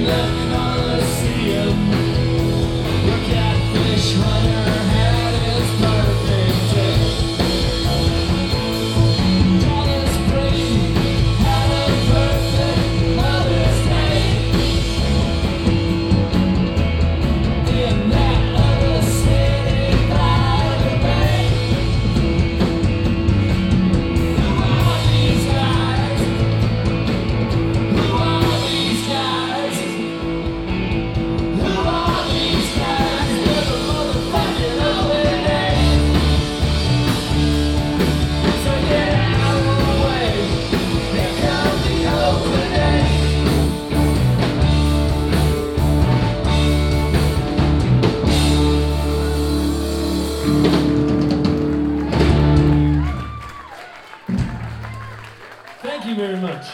Thank you very much.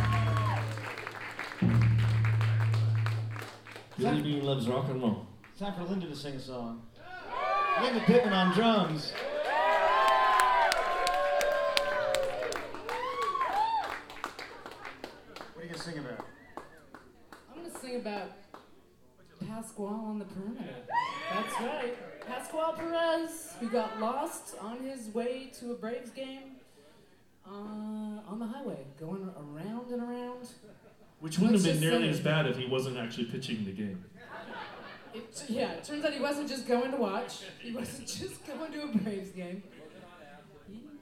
Billy Bean loves rock and roll. Time for Linda to sing a song. Linda Pittman on drums. What are you going to sing about? I'm going to sing about Pascual on the perimeter. That's right. Pascual Perez, who got lost on his way to a Braves game on the highway, going around and around. Which wouldn't have been nearly as bad if he wasn't actually pitching the game. It turns out he wasn't just going to watch. He wasn't just going to a Braves game.